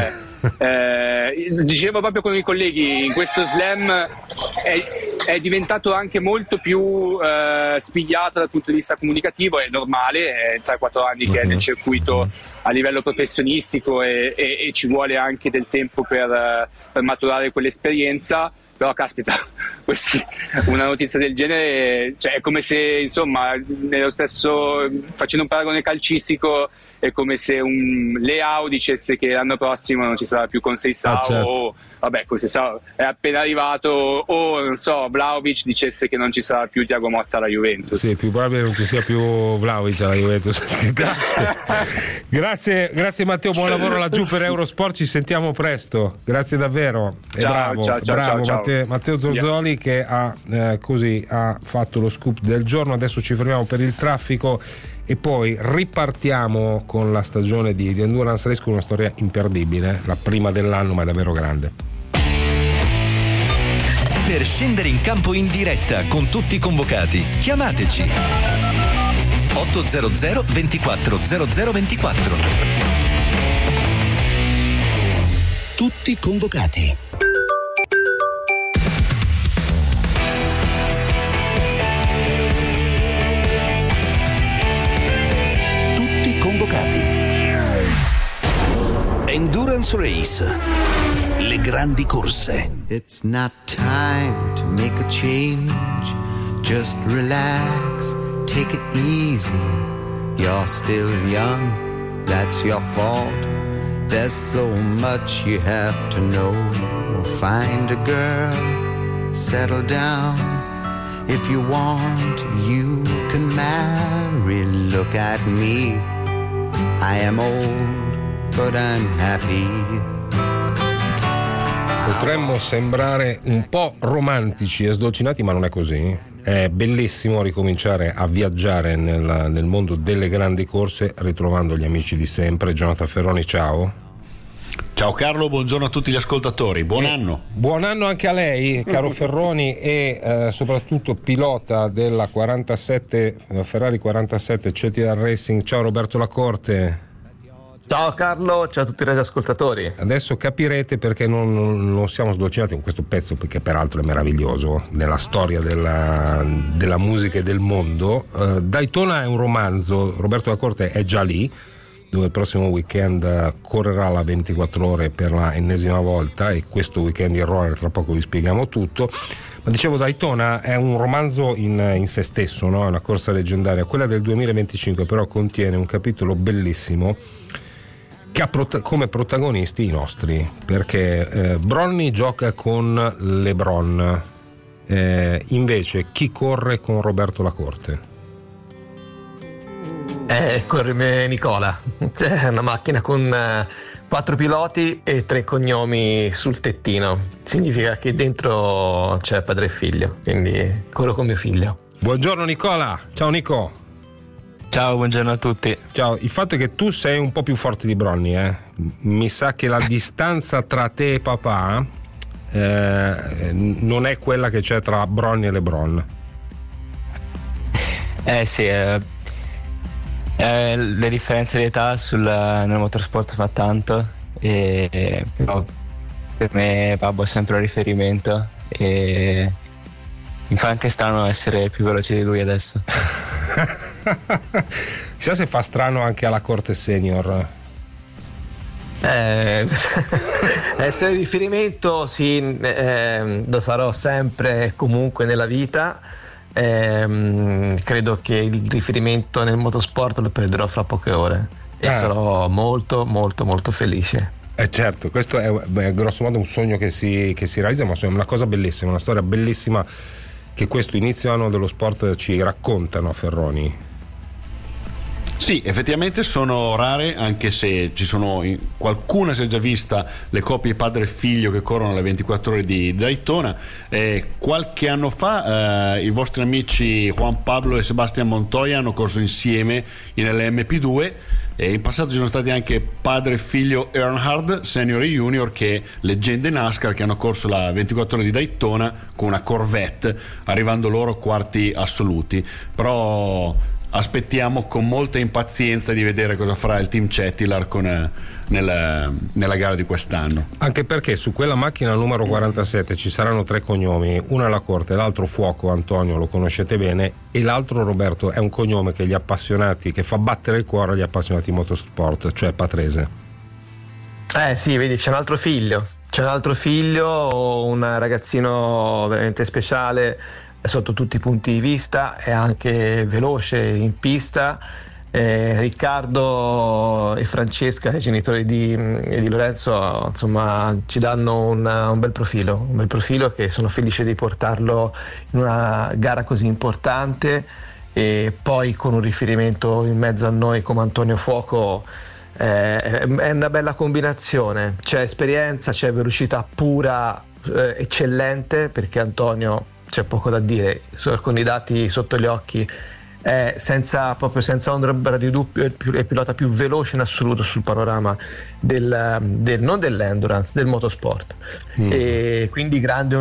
eh, dicevo proprio con i colleghi, in questo slam è, è diventato anche molto più eh, spigliato dal punto di vista comunicativo. È normale, è tre quattro anni che è nel circuito a livello professionistico e, e, e ci vuole anche del tempo per, per maturare quell'esperienza. Però caspita, questi, una notizia del genere, cioè, è come se insomma nello stesso, facendo un paragone calcistico, è come se un Leao dicesse che l'anno prossimo non ci sarà più con Seisao, ah, certo. o vabbè, con Seisao è appena arrivato, o non so, Vlahovic dicesse che non ci sarà più Thiago Motta alla Juventus. Sì, più probabile non ci sia più Vlahovic alla Juventus. Grazie. grazie, grazie Matteo, buon lavoro laggiù per Eurosport, ci sentiamo presto. Grazie davvero. E ciao, bravo, ciao, ciao, bravo ciao, Matteo, Matteo Zorzoli yeah. che ha eh, così ha fatto lo scoop del giorno. Adesso ci fermiamo per il traffico e poi ripartiamo con la stagione di, di Endurance Race, con una storia imperdibile, la prima dell'anno ma è davvero grande. Per scendere in campo in diretta con tutti i convocati, chiamateci ottocento ventiquattro zero zero ventiquattro. Tutti convocati. Tutti convocati. Endurance Race, le grandi corse. It's not time to make a change, just relax, take it easy. You're still young, that's your fault. There's so much you have to know. Find a girl, settle down. If you want, you can marry. Look at me, I am old, but I'm happy. Potremmo sembrare un po' romantici e sdolcinati, ma non è così. È bellissimo ricominciare a viaggiare nel, nel mondo delle grandi corse ritrovando gli amici di sempre. Jonathan Ferroni, ciao. Ciao Carlo, buongiorno a tutti gli ascoltatori, buon e anno. Buon anno anche a lei, caro Ferroni, e eh, soprattutto pilota della quarantasette Ferrari quarantasette Cetilar Racing. Ciao Roberto Lacorte. Ciao Carlo, ciao a tutti i radioascoltatori. Adesso capirete perché non, non siamo sdolcinati con questo pezzo, perché peraltro è meraviglioso nella storia della, della musica e del mondo. uh, Daytona è un romanzo, Roberto Lacorte è già lì, dove il prossimo weekend correrà la ventiquattro ore per la ennesima volta, e questo weekend in roller tra poco vi spieghiamo tutto. Ma dicevo, Daytona è un romanzo in, in se stesso, no? È una corsa leggendaria. Quella del duemilaventicinque però contiene un capitolo bellissimo che ha prot- come protagonisti i nostri, perché eh, Bronny gioca con LeBron, eh, invece chi corre con Roberto Lacorte? Eh, corre Nicola, c'è una macchina con uh, quattro piloti e tre cognomi sul tettino, significa che dentro c'è padre e figlio, quindi corro con mio figlio. Buongiorno Nicola, ciao Nico. Ciao, buongiorno a tutti. Ciao, il fatto è che tu sei un po' più forte di Bronny, eh? Mi sa che la distanza tra te e papà eh, non è quella che c'è tra Bronny e LeBron. Eh sì, eh, eh, le differenze di età sul, nel motorsport fa tanto, e, però per me Babbo è sempre un riferimento e mi fa anche strano essere più veloce di lui adesso. Chissà se fa strano anche alla corte senior. Eh, essere riferimento sì, eh, lo sarò sempre e comunque nella vita. Eh, credo che il riferimento nel motorsport lo perderò fra poche ore e ah. sarò molto molto molto felice. Eh certo, questo è, beh, grosso modo un sogno che si, che si realizza, ma è una cosa bellissima, una storia bellissima che questo inizio anno dello sport ci raccontano, Ferroni. Sì, effettivamente sono rare, anche se ci sono in, qualcuna si è già vista le coppie padre e figlio che corrono le ventiquattro ore di Daytona. Eh, qualche anno fa eh, i vostri amici Juan Pablo e Sebastian Montoya hanno corso insieme in L M P due, e in passato ci sono stati anche padre e figlio Earnhardt senior e junior, che leggende NASCAR, che hanno corso la ventiquattro ore di Daytona con una Corvette, arrivando loro quarti assoluti. Però aspettiamo con molta impazienza di vedere cosa farà il team Cetilar con, eh, nella, nella gara di quest'anno. Anche perché su quella macchina numero quarantasette ci saranno tre cognomi, uno è Lacorte, l'altro Fuoco, Antonio lo conoscete bene, e l'altro Roberto è un cognome che gli appassionati, che fa battere il cuore agli appassionati di motorsport, cioè Patrese. Eh sì, vedi, c'è un altro figlio, c'è un altro figlio, un ragazzino veramente speciale sotto tutti i punti di vista, è anche veloce in pista. eh, Riccardo e Francesca, i genitori di, di Lorenzo, insomma ci danno un, un bel profilo un bel profilo che sono felice di portarlo in una gara così importante, e poi con un riferimento in mezzo a noi come Antonio Fuoco. eh, è una bella combinazione, c'è esperienza, c'è velocità pura, eh, eccellente, perché Antonio, c'è poco da dire, con i dati sotto gli occhi è senza, proprio senza ombra di dubbio il, il pilota più veloce in assoluto sul panorama del, del, non dell'endurance, del motorsport. Mm. E quindi grande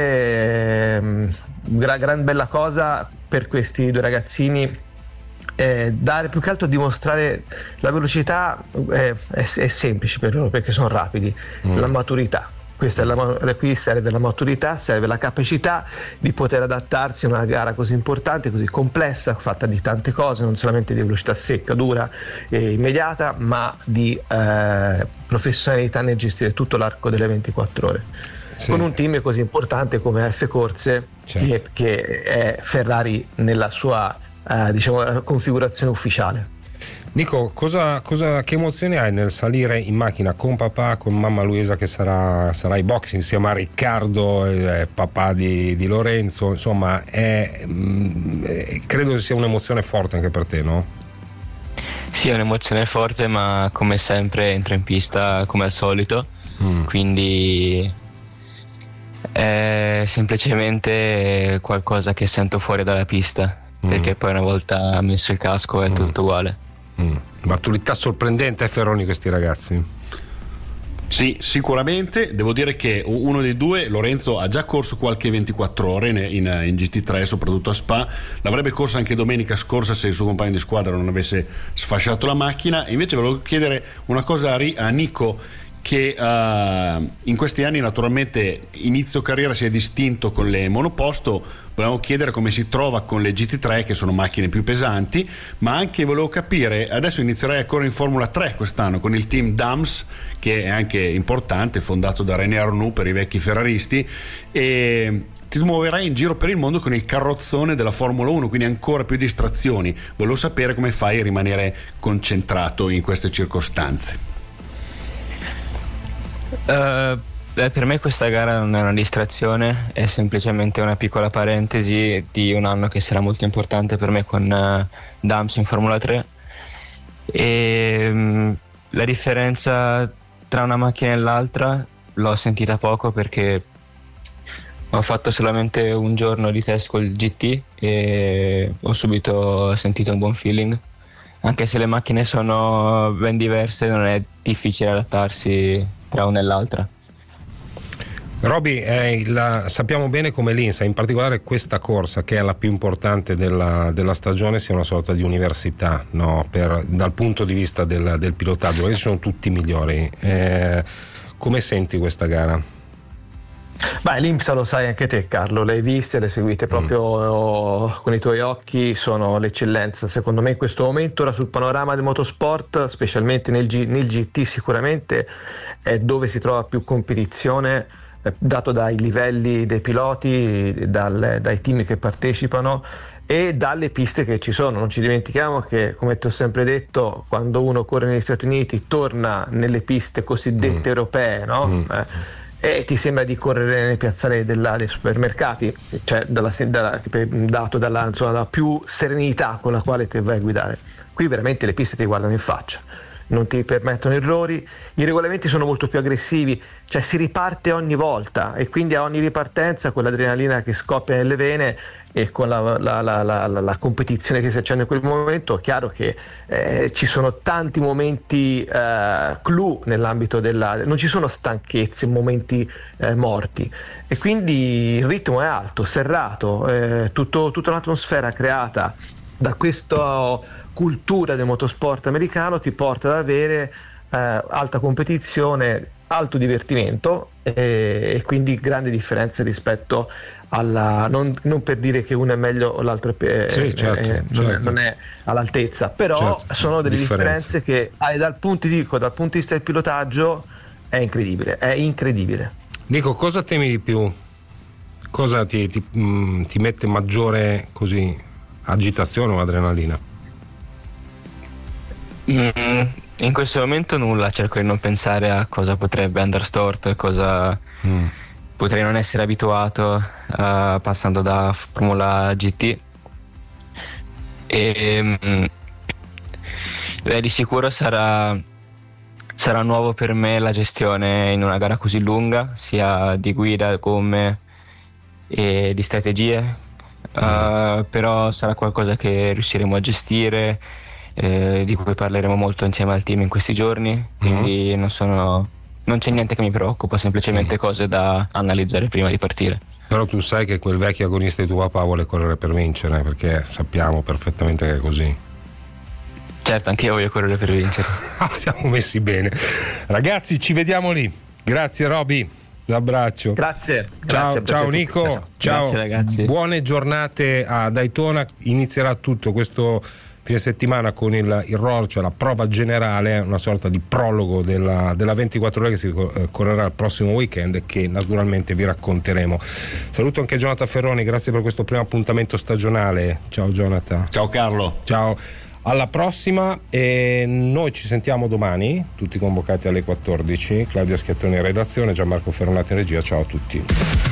onore, gra, gran bella cosa per questi due ragazzini. Eh, dare più che altro, dimostrare la velocità, eh, è, è semplice per loro perché sono rapidi. Mm. La maturità Questa è la, qui serve la maturità, serve la capacità di poter adattarsi a una gara così importante, così complessa, fatta di tante cose, non solamente di velocità secca, dura e immediata, ma di eh, professionalità nel gestire tutto l'arco delle ventiquattro ore. Sì. Con un team così importante come F Corse, certo. che, che è Ferrari nella sua eh, diciamo, configurazione ufficiale. Nico, cosa, cosa, che emozioni hai nel salire in macchina con papà, con mamma Luisa che sarà, sarà ai box insieme a Riccardo, eh, papà di, di Lorenzo, insomma è, mh, credo sia un'emozione forte anche per te, no? Sì, è un'emozione forte, ma come sempre entro in pista come al solito, mm. quindi è semplicemente qualcosa che sento fuori dalla pista, mm. perché poi una volta messo il casco è mm. tutto uguale. Mm. Maturità sorprendente, eh, Ferroni, questi ragazzi. Sì, sicuramente. Devo dire che uno dei due, Lorenzo, ha già corso qualche ventiquattro ore in, in, in G T tre, soprattutto a Spa. L'avrebbe corso anche domenica scorsa se il suo compagno di squadra non avesse sfasciato la macchina. E invece volevo chiedere una cosa a, a Nico, che uh, in questi anni naturalmente inizio carriera si è distinto con le monoposto. Volevamo chiedere come si trova con le G T tre, che sono macchine più pesanti, ma anche volevo capire, adesso inizierai a correre in Formula tre quest'anno con il team Dams, che è anche importante, fondato da René Arnoux per i vecchi ferraristi, e ti muoverai in giro per il mondo con il carrozzone della Formula uno, quindi ancora più distrazioni. Volevo sapere come fai a rimanere concentrato in queste circostanze. Uh, beh, per me questa gara non è una distrazione, è semplicemente una piccola parentesi di un anno che sarà molto importante per me con uh, Dams in Formula tre. E um, la differenza tra una macchina e l'altra l'ho sentita poco, perché ho fatto solamente un giorno di test col G T e ho subito sentito un buon feeling. Anche se le macchine sono ben diverse, non è difficile adattarsi tra una e l'altra. Roby, eh, la, sappiamo bene come l'Insa, in particolare questa corsa che è la più importante della, della stagione, sia una sorta di università, no? Per, dal punto di vista del, del pilotaggio, perché sono tutti migliori. Eh, come senti questa gara? Beh, l'Insa lo sai anche te, Carlo, le hai viste, le hai seguite proprio mm. con i tuoi occhi, sono l'eccellenza secondo me in questo momento. Ora sul panorama del motorsport, specialmente nel, G, nel G T, sicuramente è dove si trova più competizione, eh, dato dai livelli dei piloti, dal, dai team che partecipano e dalle piste che ci sono. Non ci dimentichiamo che, come ti ho sempre detto, quando uno corre negli Stati Uniti torna nelle piste cosiddette mm. europee, no? Mm. Eh, e ti sembra di correre nei piazzali della, dei supermercati, cioè dalla, dalla, dato dalla, insomma, dalla più serenità con la quale ti vai a guidare. Qui veramente le piste ti guardano in faccia, non ti permettono errori, i regolamenti sono molto più aggressivi, cioè si riparte ogni volta e quindi a ogni ripartenza quell'adrenalina che scoppia nelle vene e con la, la, la, la, la competizione che si accende in quel momento, è chiaro che eh, ci sono tanti momenti eh, clou nell'ambito della... non ci sono stanchezze, momenti eh, morti, e quindi il ritmo è alto, serrato, eh, tutto, tutta un'atmosfera creata da questa cultura del motorsport americano ti porta ad avere eh, alta competizione, alto divertimento e, e quindi grandi differenze rispetto alla, non, non per dire che uno è meglio o l'altro è, sì, certo, è, non, certo. è, non è all'altezza, però certo, sono delle differenze, differenze che hai dal punto di vista, dal punto di vista del pilotaggio è incredibile, è incredibile. Nico, cosa temi di più? Cosa ti, ti, mh, ti mette maggiore così agitazione o adrenalina? Mm, in questo momento nulla, cerco di non pensare a cosa potrebbe andare storto e cosa mm. potrei non essere abituato uh, passando da Formula G T. E um, beh, di sicuro sarà sarà nuovo per me la gestione in una gara così lunga, sia di guida, gomme e di strategie, mm. uh, però sarà qualcosa che riusciremo a gestire, Eh, di cui parleremo molto insieme al team in questi giorni, quindi mm. non sono non c'è niente che mi preoccupa, semplicemente mm. cose da analizzare prima di partire. Però tu sai che quel vecchio agonista di tuo papà vuole correre per vincere, perché sappiamo perfettamente che è così. Certo, anche io voglio correre per vincere. Siamo messi bene, ragazzi, ci vediamo lì. Grazie Roby. Un abbraccio. Grazie. Ciao, Grazie, ciao Nico. Ciao, ciao. ciao. Grazie ragazzi. Buone giornate a Daytona. Inizierà tutto questo fine settimana con il, il R O R, cioè la prova generale, una sorta di prologo della, della ventiquattro ore che si correrà il prossimo weekend, che naturalmente vi racconteremo. Saluto anche Jonathan Ferroni, grazie per questo primo appuntamento stagionale. Ciao Jonathan. Ciao Carlo. Ciao. Alla prossima, e noi ci sentiamo domani, tutti convocati alle quattordici. Claudia Schiattoni in redazione, Gianmarco Ferronati in regia. Ciao a tutti.